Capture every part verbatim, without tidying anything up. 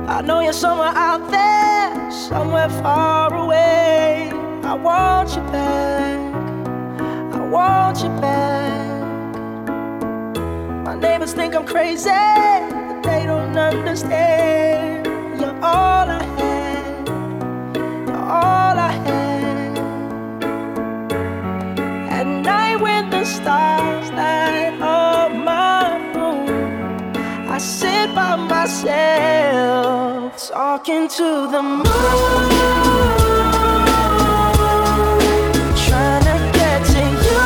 I know you're somewhere out there, somewhere far away. I want you back, I want you back. My neighbors think I'm crazy, but they don't understand. You're all I had, you're all I had. At night when the stars light up my room, I sit by myself, talking to the moon, trying to get to you.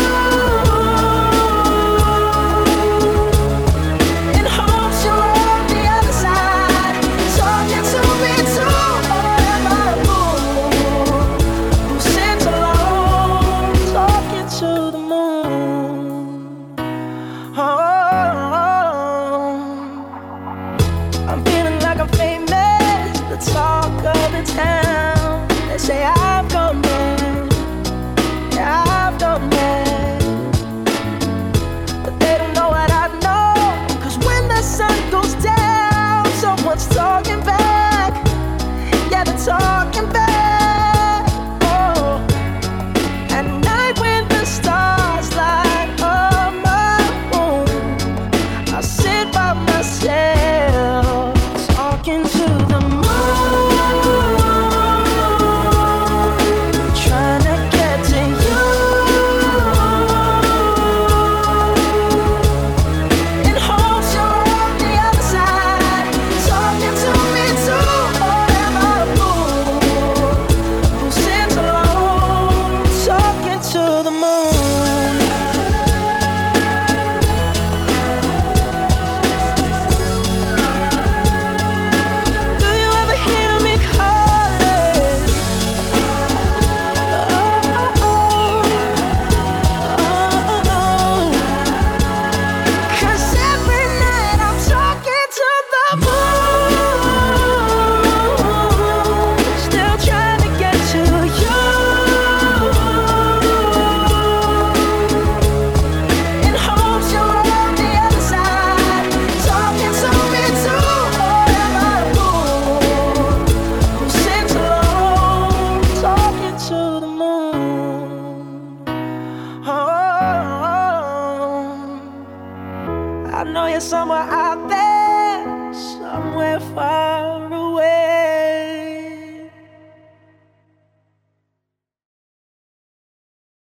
In hopes you're on the other side, talking to me too. Forever moon, who sits alone, talking to the moon. Oh. I'm feeling like I'm famous, the talk of the town. They say I've gone mad, yeah, I've gone mad. But they don't know what I know, 'cause when the sun goes down, someone's talking back, yeah, they're talking back. Oh, at night when the stars light up my room, I sit by myself, talking to the moon, trying to get to you. In hopes you're on the other side, talking to me too. Forever moon, who sits alone, talking to the moon. Do you ever hear me calling? Oh, oh, oh, oh. 'Cause every night I'm talking to the moon, still trying to get to you. In hopes you're on the other side, talking to me too. Forever moon, who sits alone, talking to the moon. Oh, I know you're somewhere out there, somewhere far